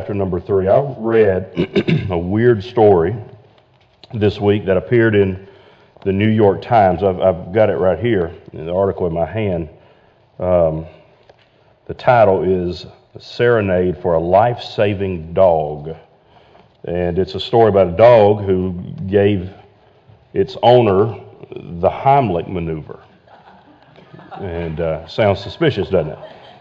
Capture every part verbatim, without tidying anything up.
chapter number three. I read a weird story this week that appeared in the New York Times. I've, I've got it right here in the article in my hand. Um, the title is Serenade for a Life-Saving Dog. And it's a story about a dog who gave its owner the Heimlich maneuver. And uh, sounds suspicious, doesn't it?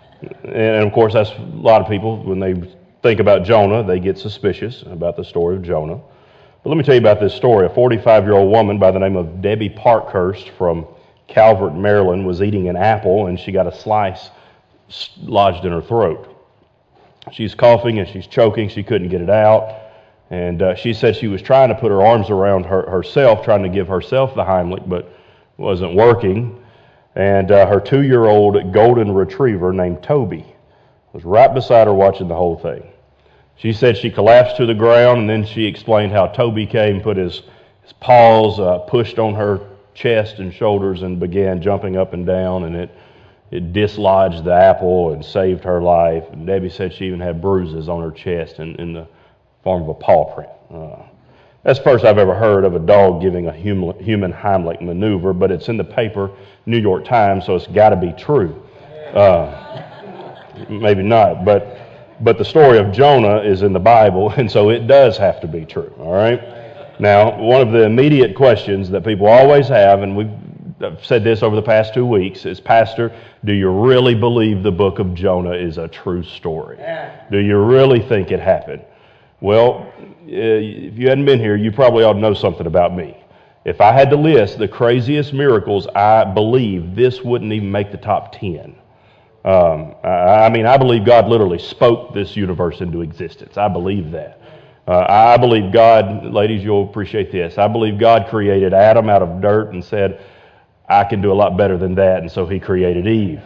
And of course, that's a lot of people, when they think about Jonah, they get suspicious about the story of Jonah. But let me tell you about this story. A forty-five-year-old woman by the name of Debbie Parkhurst from Calvert, Maryland, was eating an apple, and she got a slice lodged in her throat. She's coughing and she's choking. She couldn't get it out. And uh, she said she was trying to put her arms around her, herself, trying to give herself the Heimlich, but wasn't working. And uh, her two-year-old golden retriever named Toby was right beside her watching the whole thing. She said she collapsed to the ground, and then she explained how Toby came, put his, his paws, uh, pushed on her chest and shoulders, and began jumping up and down, and it, it dislodged the apple and saved her life. And Debbie said she even had bruises on her chest in, in the form of a paw print. Uh, that's the first I've ever heard of a dog giving a human, human Heimlich maneuver, but it's in the paper, New York Times, so it's got to be true. Uh, maybe not, but but the story of Jonah is in the Bible, and so it does have to be true, all right? Now, one of the immediate questions that people always have, and we've I've said this over the past two weeks, is, Pastor, do you really believe the book of Jonah is a true story? Do you really think it happened? Well, if you hadn't been here, you probably ought to know something about me. If I had to list the craziest miracles I believe, this wouldn't even make the top ten. Um, I, I mean, I believe God literally spoke this universe into existence. I believe that. Uh, I believe God, ladies, you'll appreciate this. I believe God created Adam out of dirt and said, I can do a lot better than that, and so he created Eve.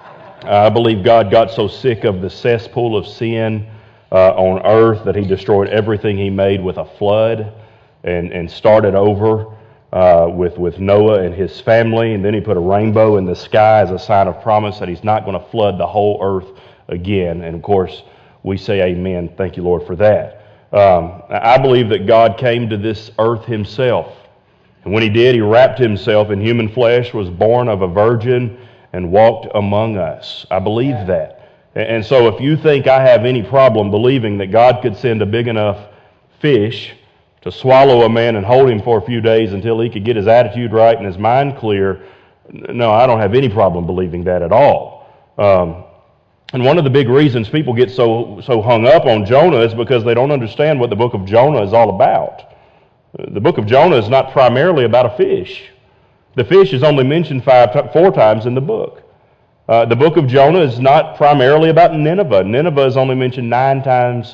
I believe God got so sick of the cesspool of sin uh, on earth that he destroyed everything he made with a flood and, and started over uh, with, with Noah and his family, and then he put a rainbow in the sky as a sign of promise that he's not going to flood the whole earth again. And of course, we say amen. Thank you, Lord, for that. Um, I believe that God came to this earth himself. And when he did, he wrapped himself in human flesh, was born of a virgin, and walked among us. I believe that. And so if you think I have any problem believing that God could send a big enough fish to swallow a man and hold him for a few days until he could get his attitude right and his mind clear, no, I don't have any problem believing that at all. Um, and one of the big reasons people get so, so hung up on Jonah is because they don't understand what the book of Jonah is all about. The book of Jonah is not primarily about a fish. The fish is only mentioned five, four times in the book. Uh, the book of Jonah is not primarily about Nineveh. Nineveh is only mentioned nine times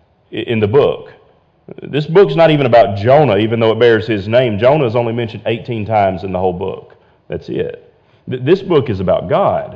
in the book. This book's not even about Jonah, even though it bears his name. Jonah is only mentioned eighteen times in the whole book. That's it. This book is about God.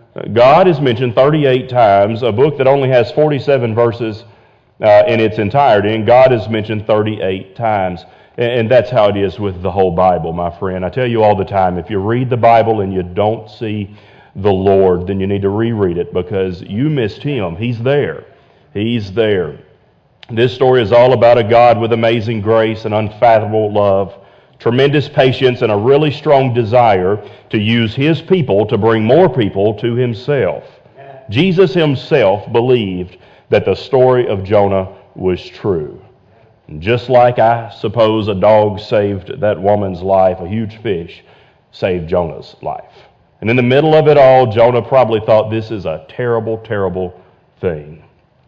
God is mentioned thirty-eight times, a book that only has forty-seven verses Uh, in its entirety, and God is mentioned thirty-eight times. And, and that's how it is with the whole Bible, my friend. I tell you all the time, if you read the Bible and you don't see the Lord, then you need to reread it because you missed him. He's there. He's there. This story is all about a God with amazing grace and unfathomable love, tremendous patience, and a really strong desire to use his people to bring more people to himself. Jesus himself believed that the story of Jonah was true. And just like I suppose a dog saved that woman's life, a huge fish saved Jonah's life. And in the middle of it all, Jonah probably thought this is a terrible, terrible thing.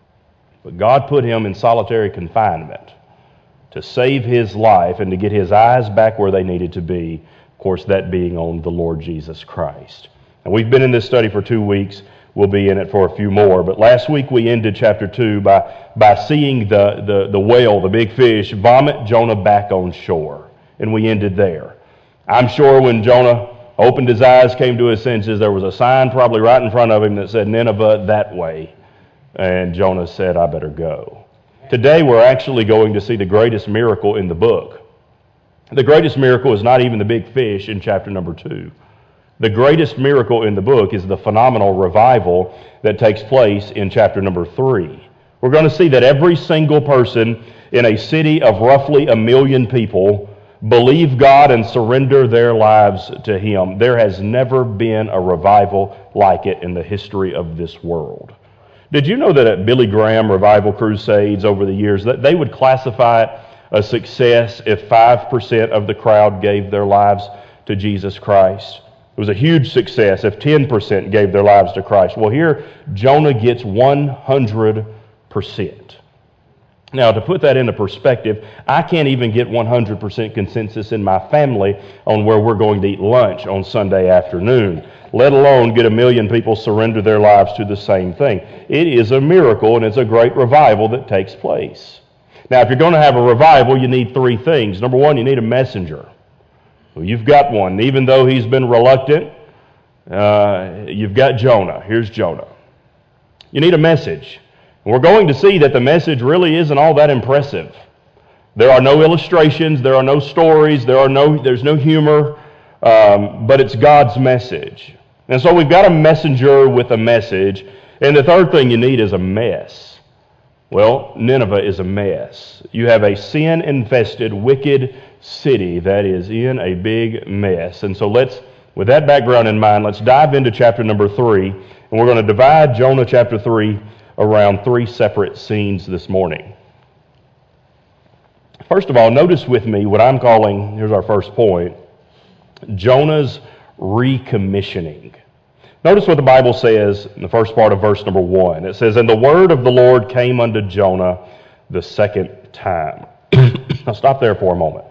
But God put him in solitary confinement to save his life and to get his eyes back where they needed to be, of course, that being on the Lord Jesus Christ. And we've been in this study for two weeks. We'll be in it for a few more. But last week we ended chapter two by, by seeing the, the, the whale, the big fish, vomit Jonah back on shore. And we ended there. I'm sure when Jonah opened his eyes, came to his senses, there was a sign probably right in front of him that said Nineveh that way. And Jonah said, I better go. Today we're actually going to see the greatest miracle in the book. The greatest miracle is not even the big fish in chapter number two. The greatest miracle in the book is the phenomenal revival that takes place in chapter number three, We're going to see that every single person in a city of roughly a million people believe God and surrender their lives to Him. There has never been a revival like it in the history of this world. Did you know that at Billy Graham revival crusades over the years, that they would classify it a success if five percent of the crowd gave their lives to Jesus Christ? It was a huge success if ten percent gave their lives to Christ. Well, here, Jonah gets one hundred percent. Now, to put that into perspective, I can't even get one hundred percent consensus in my family on where we're going to eat lunch on Sunday afternoon, let alone get a million people surrender their lives to the same thing. It is a miracle, and it's a great revival that takes place. Now, if you're going to have a revival, you need three things. Number one, you need a messenger. Well, you've got one. Even though he's been reluctant, uh, you've got Jonah. Here's Jonah. You need a message. And we're going to see that the message really isn't all that impressive. There are no illustrations. There are no stories. There are no. There's no humor. Um, but it's God's message. And so we've got a messenger with a message. And the third thing you need is a mess. Well, Nineveh is a mess. You have a sin-infested, wicked city that is in a big mess. And so let's, with that background in mind, let's dive into chapter number three. And we're going to divide Jonah chapter three around three separate scenes this morning. First of all, notice with me what I'm calling, here's our first point, Jonah's recommissioning. Notice what the Bible says in the first part of verse number one. It says, "And the word of the Lord came unto Jonah the second time." Now stop there for a moment.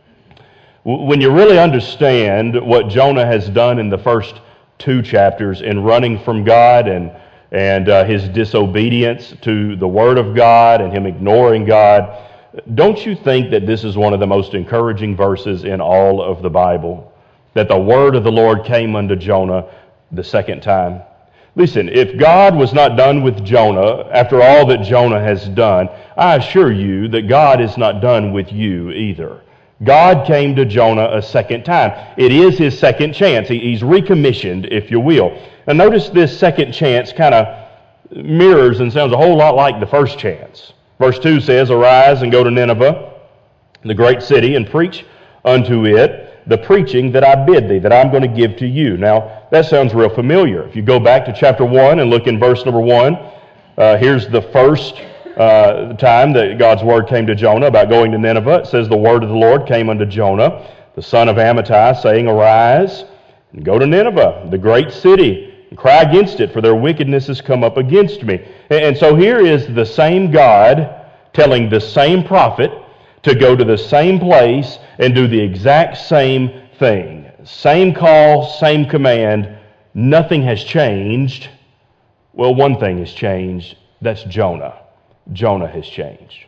When you really understand what Jonah has done in the first two chapters in running from God and, and uh, his disobedience to the word of God and him ignoring God, don't you think that this is one of the most encouraging verses in all of the Bible? That the word of the Lord came unto Jonah the second time. Listen, if God was not done with Jonah after all that Jonah has done, I assure you that God is not done with you either. God came to Jonah a second time. It is his second chance. He's recommissioned, if you will. And notice this second chance kind of mirrors and sounds a whole lot like the first chance. Verse two says, "Arise and go to Nineveh, the great city, and preach unto it the preaching that I bid thee, that I'm going to give to you." Now, that sounds real familiar. If you go back to chapter one and look in verse number one, uh, here's the first uh, time that God's word came to Jonah about going to Nineveh. It says, "The word of the Lord came unto Jonah, the son of Amittai, saying, Arise and go to Nineveh, the great city, and cry against it, for their wickedness has come up against me." And so here is the same God telling the same prophet to go to the same place and do the exact same thing. Same call, same command. Nothing has changed. Well, one thing has changed. That's Jonah. Jonah has changed.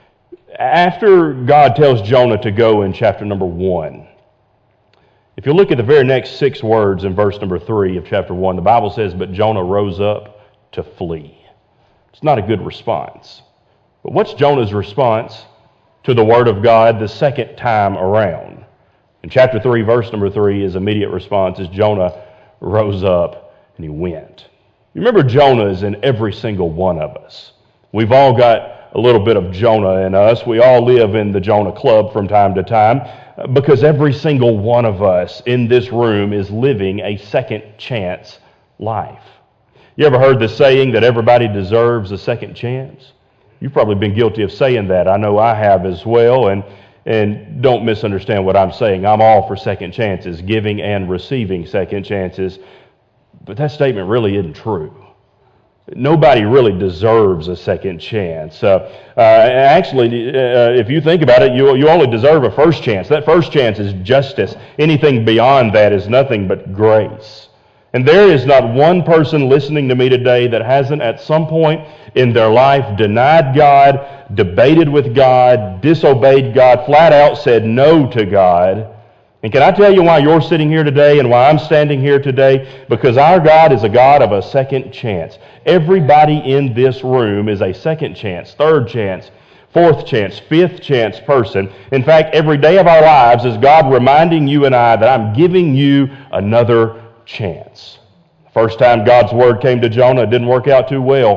After God tells Jonah to go in chapter number one, if you look at the very next six words in verse number three of chapter one, the Bible says, "But Jonah rose up to flee." It's not a good response. But what's Jonah's response to the word of God the second time around? In chapter three, verse number three, his immediate response is Jonah rose up and he went. You remember Jonah is in every single one of us. We've all got a little bit of Jonah in us. We all live in the Jonah Club from time to time because every single one of us in this room is living a second chance life. You ever heard the saying that everybody deserves a second chance? You've probably been guilty of saying that. I know I have as well, and and don't misunderstand what I'm saying. I'm all for second chances, giving and receiving second chances, but that statement really isn't true. Nobody really deserves a second chance. Uh, uh, actually, uh, if you think about it, you, you only deserve a first chance. That first chance is justice. Anything beyond that is nothing but grace. And there is not one person listening to me today that hasn't at some point in their life denied God, debated with God, disobeyed God, flat out said no to God. And can I tell you why you're sitting here today and why I'm standing here today? Because our God is a God of a second chance. Everybody in this room is a second chance, third chance, fourth chance, fifth chance person. In fact, every day of our lives is God reminding you and I that I'm giving you another chance. The first time God's word came to Jonah, it didn't work out too well.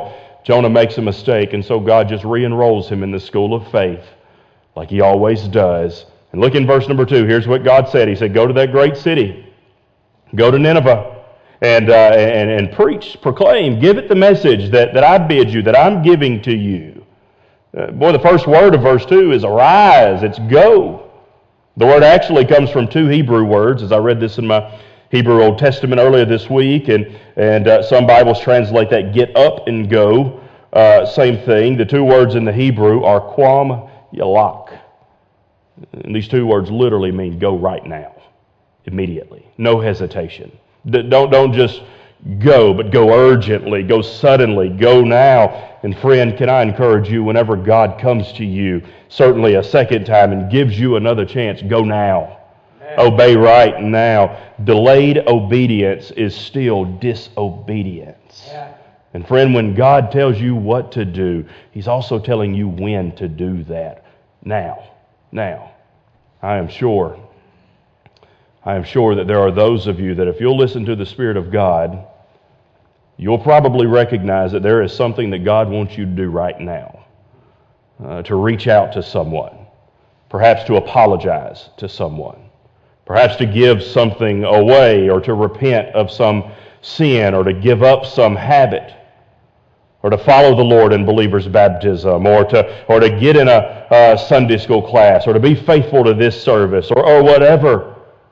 Jonah makes a mistake, and so God just re-enrolls him in the school of faith, like he always does. And look in verse number two. Here's what God said. He said, go to that great city. Go to Nineveh and, uh, and, and preach, proclaim, give it the message that, that I bid you, that I'm giving to you. Uh, boy, the first word of verse two is arise. It's go. The word actually comes from two Hebrew words, as I read this in my Hebrew Old Testament earlier this week, and, and uh, some Bibles translate that get up and go. Uh, same thing. The two words in the Hebrew are quam yalak. And these two words literally mean go right now, immediately, no hesitation. D- don't, don't just go, but go urgently, go suddenly, go now. And friend, can I encourage you, whenever God comes to you, certainly a second time, and gives you another chance, go now. Amen. Obey right now. Delayed obedience is still disobedience. Yeah. And friend, when God tells you what to do, He's also telling you when to do that. Now. Now. I am sure, I am sure that there are those of you that if you'll listen to the Spirit of God, you'll probably recognize that there is something that God wants you to do right now. Uh, to reach out to someone. Perhaps to apologize to someone. Perhaps to give something away, or to repent of some sin, or to give up some habit, or to follow the Lord in believer's baptism, or to or to get in a, a Sunday school class, or to be faithful to this service, or, or whatever.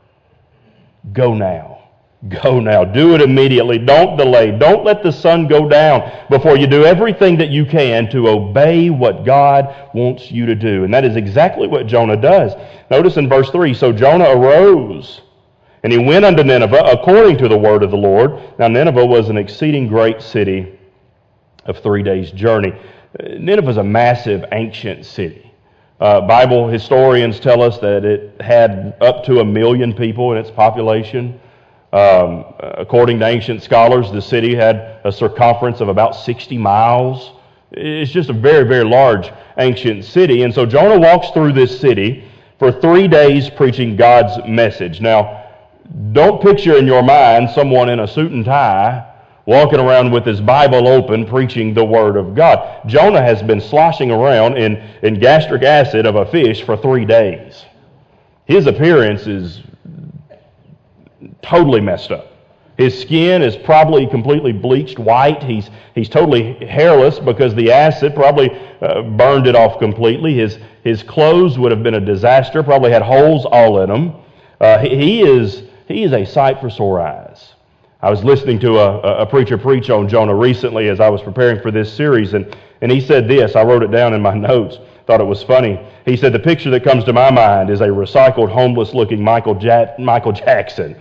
Go now. Go now. Do it immediately. Don't delay. Don't let the sun go down before you do everything that you can to obey what God wants you to do. And that is exactly what Jonah does. Notice in verse three, so Jonah arose, and he went unto Nineveh according to the word of the Lord. Now Nineveh was an exceeding great city of three days' journey. Nineveh is a massive ancient city. Uh, Bible historians tell us that it had up to a million people in its population. Um, according to ancient scholars, the city had a circumference of about sixty miles. It's just a very, very large ancient city. And so Jonah walks through this city for three days preaching God's message. Now, don't picture in your mind someone in a suit and tie walking around with his Bible open preaching the Word of God. Jonah has been sloshing around in, in gastric acid of a fish for three days. His appearance is totally messed up. His skin is probably completely bleached white. He's he's totally hairless because the acid probably uh, burned it off completely. His his clothes would have been a disaster. Probably had holes all in them. Uh, he, he is he is a sight for sore eyes. I was listening to a, a preacher preach on Jonah recently as I was preparing for this series, and and he said this. I wrote it down in my notes. Thought it was funny. He said the picture that comes to my mind is a recycled, homeless-looking Michael ja- Michael Jackson.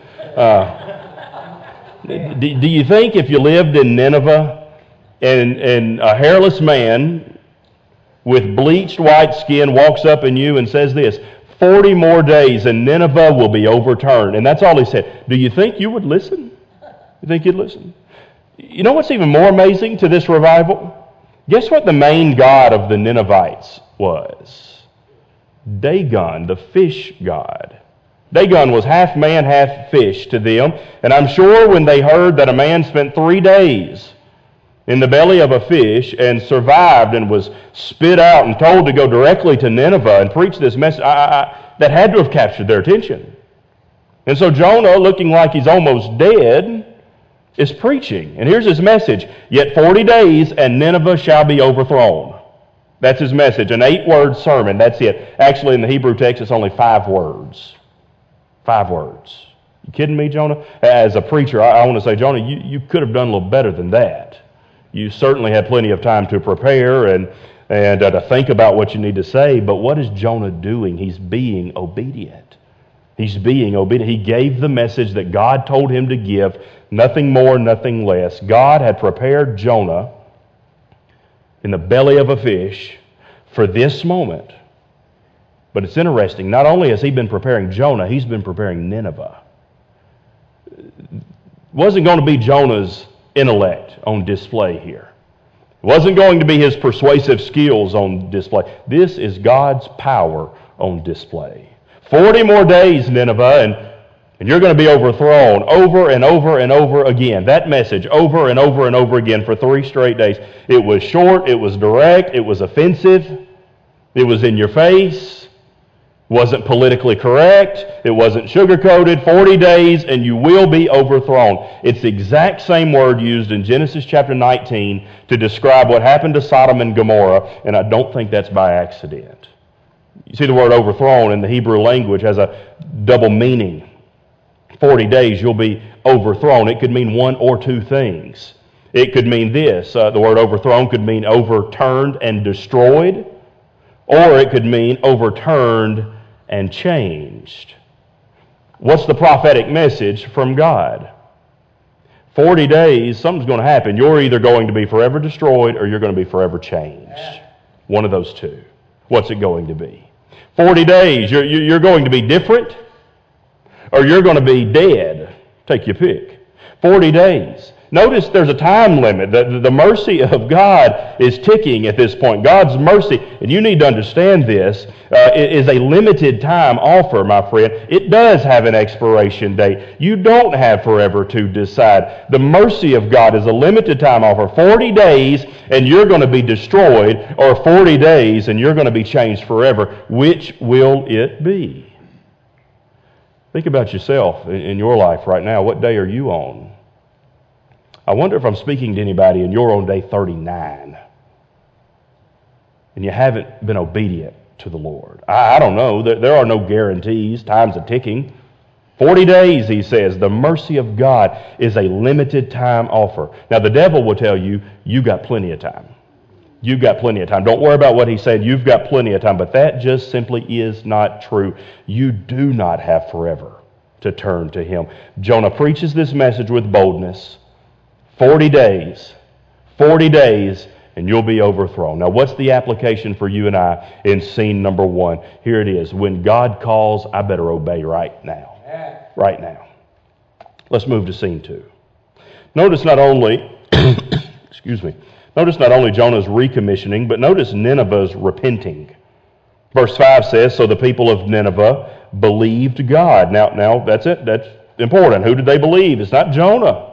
Uh, do, do you think if you lived in Nineveh and, and a hairless man with bleached white skin walks up in you and says this, forty more days and Nineveh will be overturned. And that's all he said. Do you think you would listen? You think you'd listen? You know what's even more amazing to this revival? Guess what the main god of the Ninevites was? Dagon, the fish god. Dagon was half man, half fish to them. And I'm sure when they heard that a man spent three days in the belly of a fish and survived and was spit out and told to go directly to Nineveh and preach this message, I, I, that had to have captured their attention. And so Jonah, looking like he's almost dead, is preaching. And here's his message. Yet forty days and Nineveh shall be overthrown. That's his message. An eight-word sermon. That's it. Actually, in the Hebrew text, it's only five words. Five words. You kidding me, Jonah? As a preacher, I, I want to say, Jonah, you, you could have done a little better than that. You certainly had plenty of time to prepare and, and uh, to think about what you need to say. But what is Jonah doing? He's being obedient. He's being obedient. He gave the message that God told him to give. Nothing more, nothing less. God had prepared Jonah in the belly of a fish for this moment. But it's interesting, not only has he been preparing Jonah, he's been preparing Nineveh. It wasn't going to be Jonah's intellect on display here. It wasn't going to be his persuasive skills on display. This is God's power on display. Forty more days, Nineveh, and And you're going to be overthrown over and over and over again. That message over and over and over again for three straight days. It was short, it was direct, it was offensive, it was in your face, wasn't politically correct, it wasn't sugar-coated. forty days and you will be overthrown. It's the exact same word used in Genesis chapter nineteen to describe what happened to Sodom and Gomorrah, and I don't think that's by accident. You see, the word overthrown in the Hebrew language has a double meaning. forty days you'll be overthrown. It could mean one or two things. It could mean this. Uh, the word overthrown could mean overturned and destroyed, or it could mean overturned and changed. What's the prophetic message from God? forty days, something's going to happen. You're either going to be forever destroyed or you're going to be forever changed. One of those two. What's it going to be? forty days, you're, you're going to be different, or you're going to be dead. Take your pick. forty days. Notice there's a time limit. The, the mercy of God is ticking at this point. God's mercy, and you need to understand this, uh, is a limited time offer, my friend. It does have an expiration date. You don't have forever to decide. The mercy of God is a limited time offer. forty days and you're going to be destroyed, or forty days and you're going to be changed forever. Which will it be? Think about yourself in your life right now. What day are you on? I wonder if I'm speaking to anybody and you're on day thirty-nine and you haven't been obedient to the Lord. I, I don't know. There, there are no guarantees. Time's a ticking. forty days, he says. The mercy of God is a limited time offer. Now, the devil will tell you, you got plenty of time. You've got plenty of time. Don't worry about what he said. You've got plenty of time. But that just simply is not true. You do not have forever to turn to him. Jonah preaches this message with boldness. forty days. forty days, and you'll be overthrown. Now, what's the application for you and I in scene number one? Here it is. When God calls, I better obey right now. Right now. Let's move to scene two. Notice not only, excuse me, notice not only Jonah's recommissioning, but notice Nineveh's repenting. Verse five says, so the people of Nineveh believed God. Now, now that's it. That's important. Who did they believe? It's not Jonah.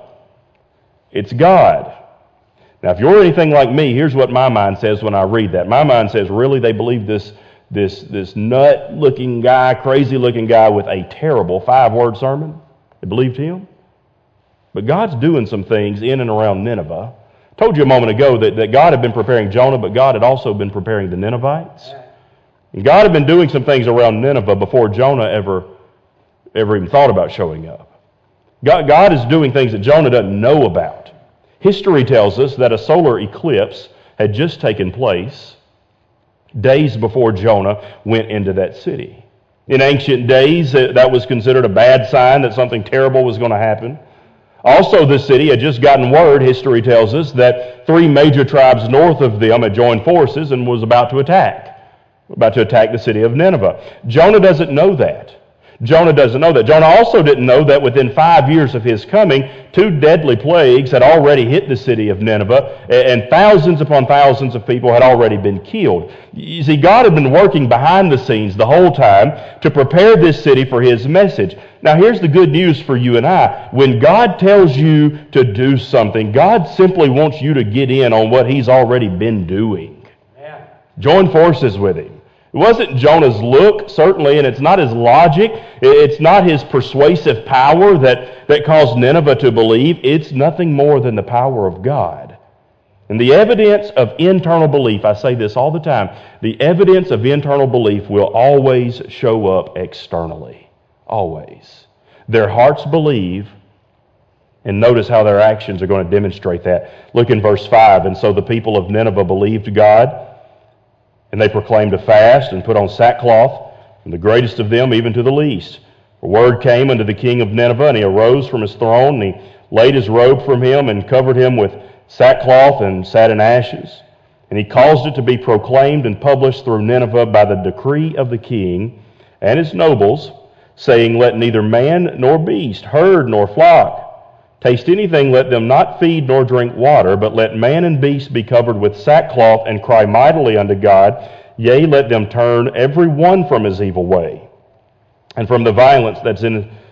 It's God. Now, if you're anything like me, here's what my mind says when I read that. My mind says, really, they believe this, this, this nut-looking guy, crazy-looking guy with a terrible five-word sermon? They believed him? But God's doing some things in and around Nineveh. I told you a moment ago that, that God had been preparing Jonah, but God had also been preparing the Ninevites. And God had been doing some things around Nineveh before Jonah ever, ever even thought about showing up. God, God is doing things that Jonah doesn't know about. History tells us that a solar eclipse had just taken place days before Jonah went into that city. In ancient days, that was considered a bad sign that something terrible was going to happen. Also, the city had just gotten word, history tells us, that three major tribes north of them had joined forces and was about to attack. About to attack the city of Nineveh. Jonah doesn't know that. Jonah doesn't know that. Jonah also didn't know that within five years of his coming, two deadly plagues had already hit the city of Nineveh, and thousands upon thousands of people had already been killed. You see, God had been working behind the scenes the whole time to prepare this city for his message. Now, here's the good news for you and I. When God tells you to do something, God simply wants you to get in on what he's already been doing. Yeah. Join forces with him. It wasn't Jonah's look, certainly, and it's not his logic. It's not his persuasive power that, that caused Nineveh to believe. It's nothing more than the power of God. And the evidence of internal belief, I say this all the time, the evidence of internal belief will always show up externally. Always. Their hearts believe, and notice how their actions are going to demonstrate that. Look in verse five. And so the people of Nineveh believed God, and they proclaimed a fast and put on sackcloth, from the greatest of them even to the least. A word came unto the king of Nineveh, and he arose from his throne, and he laid his robe from him, and covered him with sackcloth, and sat in ashes. And he caused it to be proclaimed and published through Nineveh by the decree of the king and his nobles, saying, let neither man nor beast, herd nor flock, taste anything, let them not feed nor drink water, but let man and beast be covered with sackcloth and cry mightily unto God. Yea, let them turn every one from his evil way and from the violence that's in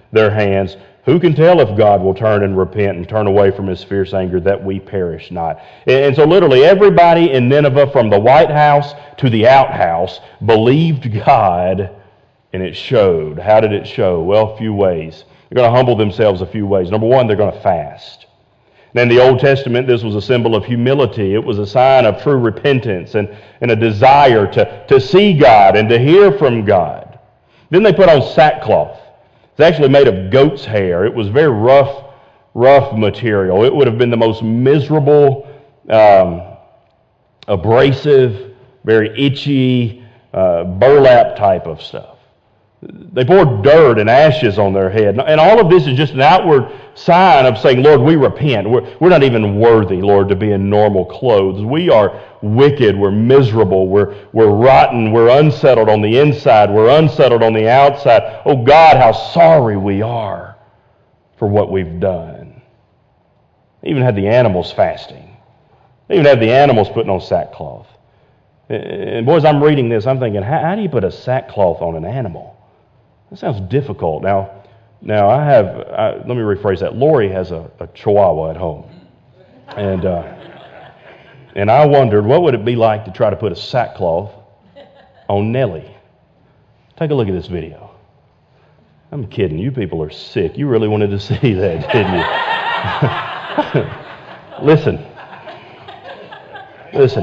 their hands. Who can tell if God will turn and repent and turn away from his fierce anger that we perish not? And so literally everybody in Nineveh, from the White House to the outhouse, believed God, and it showed. How did it show? Well, a few ways. They're going to humble themselves a few ways. Number one, they're going to fast. And in the Old Testament, this was a symbol of humility. It was a sign of true repentance and, and a desire to, to see God and to hear from God. Then they put on sackcloth. It's actually made of goat's hair. It was very rough, rough material. It would have been the most miserable, um, abrasive, very itchy, uh, burlap type of stuff. They poured dirt and ashes on their head. And all of this is just an outward sign of saying, Lord, we repent. We're, we're not even worthy, Lord, to be in normal clothes. We are wicked. We're miserable. We're, we're rotten. We're unsettled on the inside. We're unsettled on the outside. Oh, God, how sorry we are for what we've done. They even had the animals fasting. They even had the animals putting on sackcloth. And boys, I'm reading this. I'm thinking, how, how do you put a sackcloth on an animal? That sounds difficult. Now, now I have, I, let me rephrase that. Lori has a, a chihuahua at home. And uh, and I wondered, what would it be like to try to put a sackcloth on Nellie? Take a look at this video. I'm kidding. You people are sick. You really wanted to see that, didn't you? Listen. Listen.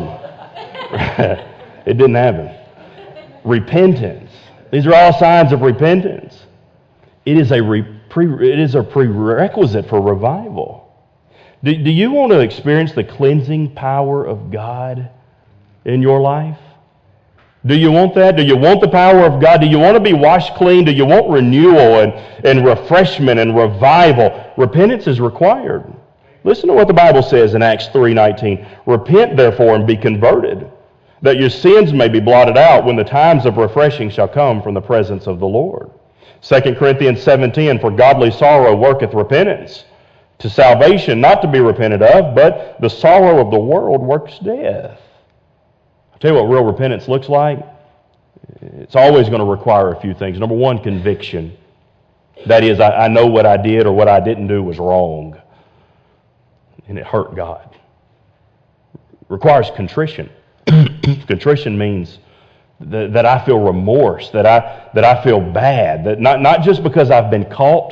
It didn't happen. Repentance. These are all signs of repentance. It is a re, pre, it is a prerequisite for revival. Do, do you want to experience the cleansing power of God in your life? Do you want that? Do you want the power of God? Do you want to be washed clean? Do you want renewal and, and refreshment and revival? Repentance is required. Listen to what the Bible says in Acts three nineteen. Repent, therefore, and be converted, that your sins may be blotted out when the times of refreshing shall come from the presence of the Lord. Second Corinthians seven ten, for godly sorrow worketh repentance to salvation, not to be repented of, but the sorrow of the world works death. I'll tell you what real repentance looks like. It's always going to require a few things. Number one, conviction. That is, I, I know what I did or what I didn't do was wrong, and it hurt God. It requires contrition. Contrition means that, that I feel remorse, that I that I feel bad, that not, not just because I've been caught,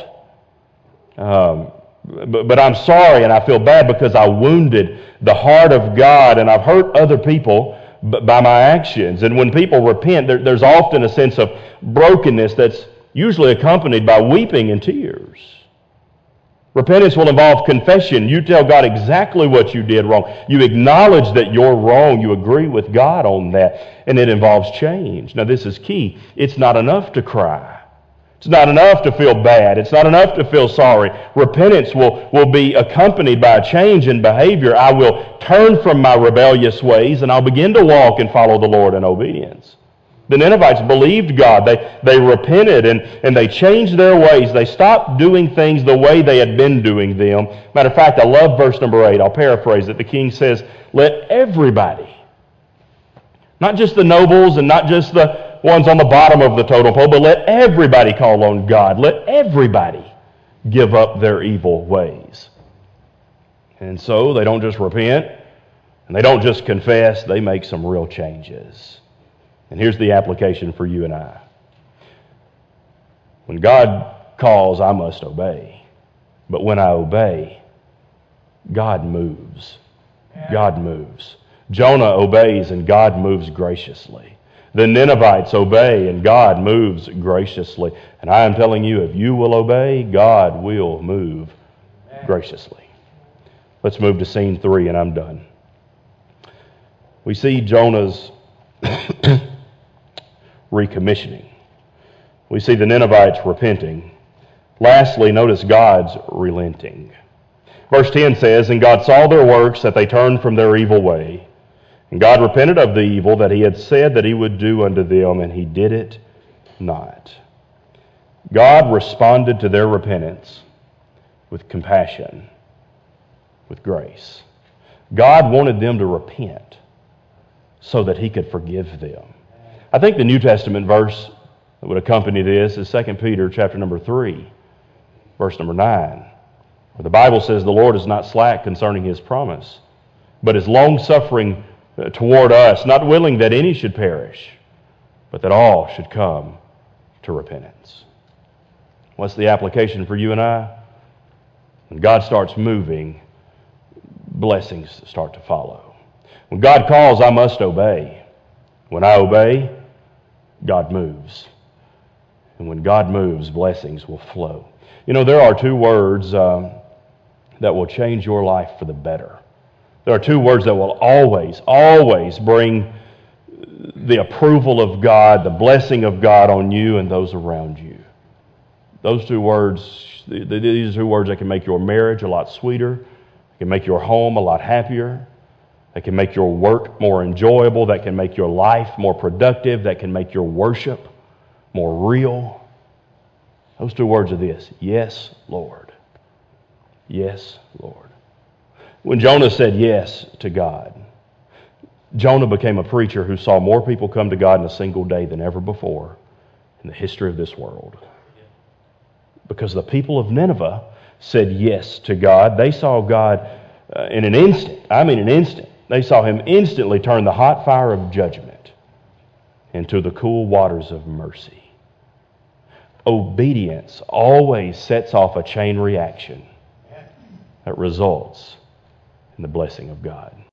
um, but, but I'm sorry and I feel bad because I wounded the heart of God and I've hurt other people b- by my actions. And when people repent, there, there's often a sense of brokenness that's usually accompanied by weeping and tears. Repentance will involve confession. You tell God exactly what you did wrong. You acknowledge that you're wrong. You agree with God on that. And it involves change. Now, this is key. It's not enough to cry. It's not enough to feel bad. It's not enough to feel sorry. Repentance will, will be accompanied by a change in behavior. I will turn from my rebellious ways and I'll begin to walk and follow the Lord in obedience. The Ninevites believed God. They, they repented and, and they changed their ways. They stopped doing things the way they had been doing them. Matter of fact, I love verse number eight. I'll paraphrase it. The king says, let everybody, not just the nobles and not just the ones on the bottom of the totem pole, but let everybody call on God. Let everybody give up their evil ways. And so they don't just repent and they don't just confess. They make some real changes. And here's the application for you and I. When God calls, I must obey. But when I obey, God moves. God moves. Jonah obeys and God moves graciously. The Ninevites obey and God moves graciously. And I am telling you, if you will obey, God will move graciously. Let's move to scene three and I'm done. We see Jonah's recommissioning. We see the Ninevites repenting. Lastly, notice God's relenting. Verse ten says, and God saw their works, that they turned from their evil way. And God repented of the evil that he had said that he would do unto them, and he did it not. God responded to their repentance with compassion, with grace. God wanted them to repent so that he could forgive them. I think the New Testament verse that would accompany this is Second Peter chapter number three. Verse number nine, where the Bible says the Lord is not slack concerning His promise, but is long-suffering toward us, not willing that any should perish, but that all should come to repentance. What's the application for you and I? When God starts moving, blessings start to follow. When God calls, I must obey. When I obey, God moves. And when God moves, blessings will flow. You know, there are two words um, that will change your life for the better. There are two words that will always, always bring the approval of God, the blessing of God on you and those around you. Those two words, these are two words that can make your marriage a lot sweeter, they can make your home a lot happier, they can make your work more enjoyable, that can make your life more productive, that can make your worship more real. Those two words are this: yes, Lord. Yes, Lord. When Jonah said yes to God, Jonah became a preacher who saw more people come to God in a single day than ever before in the history of this world. Because the people of Nineveh said yes to God. They saw God uh, in an instant. I mean an instant. They saw Him instantly turn the hot fire of judgment into the cool waters of mercy. Obedience always sets off a chain reaction that results in the blessing of God.